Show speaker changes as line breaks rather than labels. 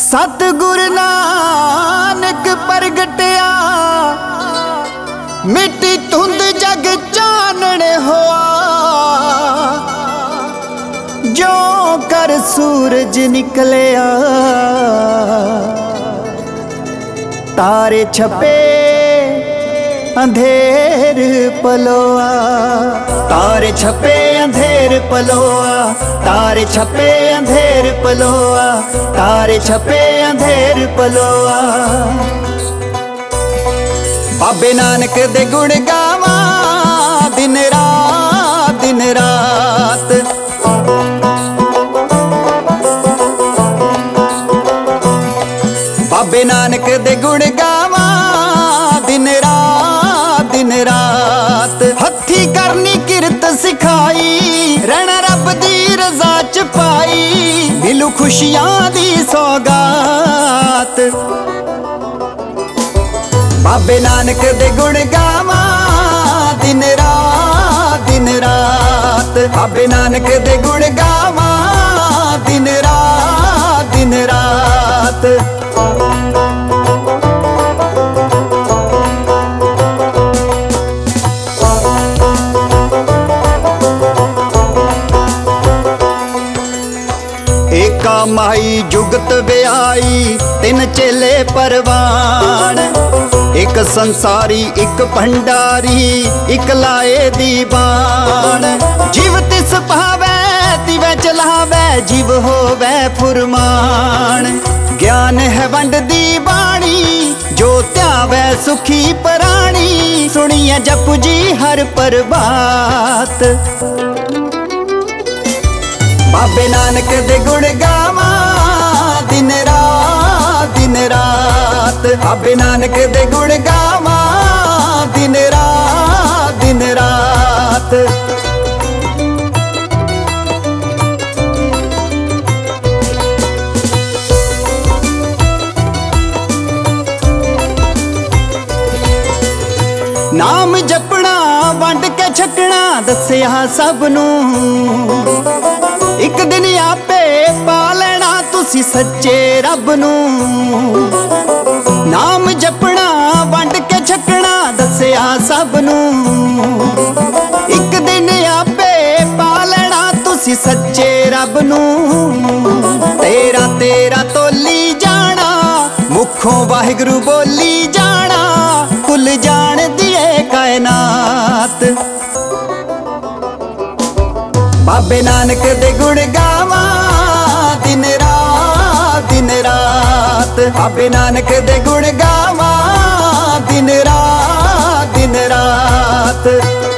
सतगुरु नानक प्रगटिया मिट्टी धुंध जग चानण होआ। जो कर सूरज निकलिया तारे छपे अंधेर पलोआ। तारे छपे अंधेर पलोआ, तारे छपे अंधेर पलोआ, तारे छपे अंधेर पलोआ। बाबे नानक दे गुण गावा दिन रात दिन रात। बाबे नानक दे गुण गावा दिन रात दिन रात। हथी करनी किरत सिखाई रहना रब दी रजा च पाई। मिलू खुशियां दी सौगात। बाबे नानक दे गुण गावा दिन रात दिन रात। बाबे नानक दे गुण गावा दिन रात दिन रात। एका माई जुगत ब्याई तिन चेले परवान। एक संसारी एक भंडारी एक लाए दीवान। जीव तिस पावै तिवै चलावै जीव होवै फुरमान। ज्ञान है वंड दी बाणी जो त्यावै सुखी पराणी। सुनिए जप जी हर प्रभात। बाबे नानक दे गुण गावा दिन रात दिन रात। बाबे नानक दे गुण गावा दिन रात दिन रात। नाम जपना वंड के छकना दसिया सब नूं। एक दिन आपे पा लेना तुसी सच्चे रब नूं। नाम जपना वंड के छकना दसिया सब नूं। एक दिन आपे पा लेना तुसी सच्चे रब नूं। तेरा तेरा तोली जाना मुखों वाहिगुरु बोली जाना। कुल जान दिए कायनात। बाबे नानक दे गुण गावा दिन रात दिन रात। बाबे नानक दे गुण गावा दिन रात दिन रात।